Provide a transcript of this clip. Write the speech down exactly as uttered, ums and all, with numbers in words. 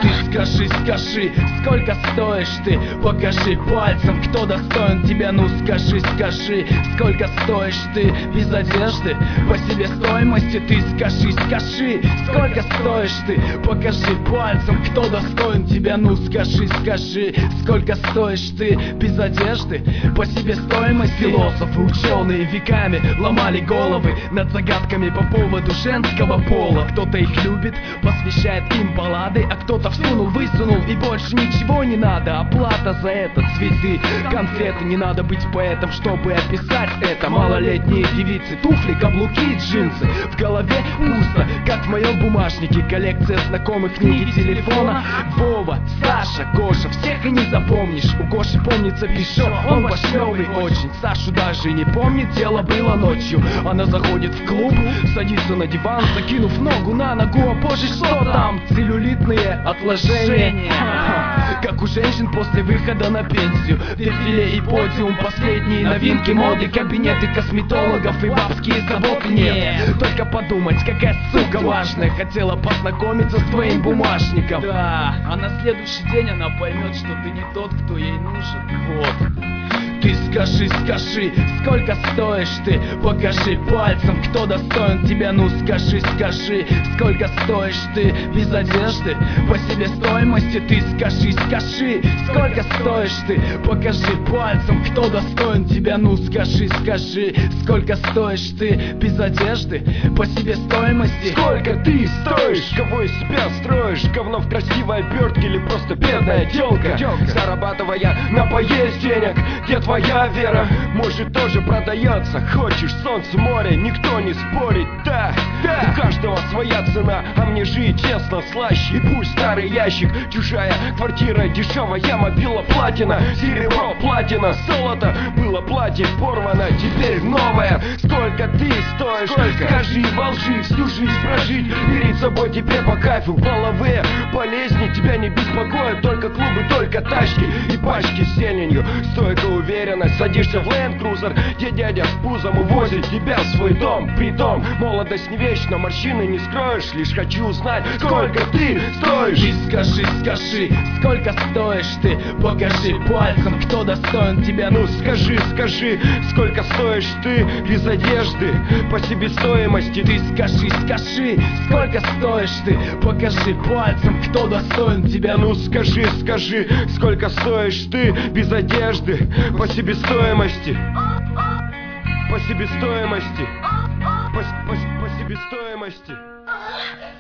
Ты скажи, скажи, сколько стоишь ты? Покажи пальцем, кто достоин тебя. Ну скажи, скажи, сколько стоишь ты? Без одежды, по себестоимости. Ты скажи, скажи, сколько стоишь ты? Покажи пальцем, кто достоин тебя. Ну скажи, скажи, сколько стоишь ты? Без одежды, по себестоимости. Философы, ученые веками ломали головы над загадками по поводу женского пола. Кто-то их любит, посвящает им баллады, а кто-то всунул, высунул и больше ничего не надо. Оплата за это цветы, конфеты. Не надо быть поэтом, чтобы описать это. Малолетние девицы, туфли, каблуки и джинсы. В голове пусто, как в моем бумажнике. Коллекция знакомых, книги, телефона. Вова, Саша, Гоша, всех и не запомнишь. У Гоши помнится Пишо, он пошлёвый очень. Сашу даже не помнит, дело было ночью. Она заходит в клуб, садится на диван, закинув ногу на ногу. А позже что там? Целлюлитные отложения, как у женщин после выхода на пенсию. Дефиле и подиум, последние новинки моды, кабинеты косметологов и бабские заботы нет. Только подумать, какая сука важная хотела познакомиться с твоим бумажником. Да, а на следующий день она поймет, что ты не тот, кто ей нужен. Вот. Ты скажи, скажи, сколько стоишь ты? Покажи пальцем, кто достоин тебя. Ну скажи, скажи, сколько стоишь ты? Без одежды, по себестоимости. Ты скажи, скажи, сколько стоишь ты? Покажи пальцем, кто достоин тебя. Ну скажи, скажи, сколько стоишь ты? Без одежды, по себестоимости. Сколько ты стоишь? Кого из себя строишь? Говно в красивой обертке или просто бедная тёлка? Зарабатывая на поесть денег, где твоя вера? Может, тоже продается. Хочешь солнце, море, никто не спорит. Да, да, у каждого своя цена, а мне жить честно слаще. И пусть старый ящик, чужая квартира, дешевая мобила, платина, серебро, платина, золото. Было платье порвано, теперь новое. Сколько ты стоишь? Сколько? Скажи, во лжи всю жизнь прожить. Перед собой тебе по кайфу, половые болезни тебя не беспокоят. Только клубы, только тачки и пачки с зеленью. Стойко уверенность, садишься в Land Cruiser, где дядя с пузом увозит тебя в свой дом. Притом, молодость не вечна, морщины не скроешь. Лишь хочу узнать, сколько ты стоишь. Ты скажи, скажи, сколько стоишь ты? Покажи пальцем, кто достоин тебя. Ну скажи, скажи, сколько стоишь ты? Без одежды, по себестоимости. Ты скажи, скажи, сколько стоишь ты? Покажи пальцем, кто достоин тебя. Ну скажи, скажи, сколько стоишь ты? Без одежды, по себестоимости. По себестоимости. По, по, по себестоимости.